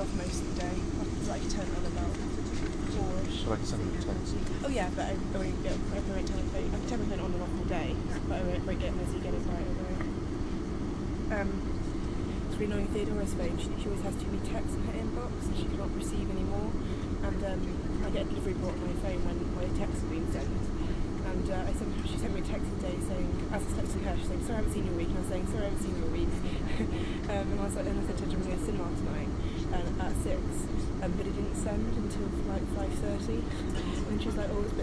off most of the day. I turn it on about 4ish. So I can send you a text. Oh yeah, but I won't get. I won't turn my phone. I can turn my phone on and off all day, but I won't get unless you get it right away. It's really annoying. Theodora's phone. She always has too many texts in her inbox, and she cannot receive any more. And I get a delivery brought on my phone when my texts are being sent. And she sent me a text today saying, as I was texting her, she's saying, sorry I haven't seen you all week. And I was saying, sorry I haven't seen you all week. and I said to her, I'm going to the cinema tonight at 6. But it didn't send until like 5:30. And she was like, oh, it's a bit